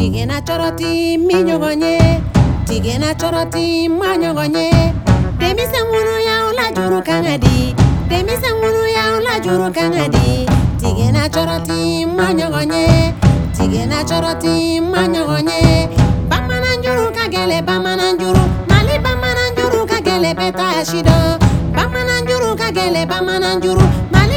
tigena choroti mi ɲɔgɔn tigena choroti ma ɲɔgɔn ye denmisɛnkunu y'aw lajuru kan ka di denmisɛnkunu y'aw lajuru kan ka di tigena choroti ma ɲɔgɔn tigena choroti ma ɲɔgɔn ye bamananjuru ka gɛlɛ bamananjuru mali bamananjuru ka gɛlɛ bɛɛ t'a si dɔn bamananjuru ka gɛlɛ bamananjuru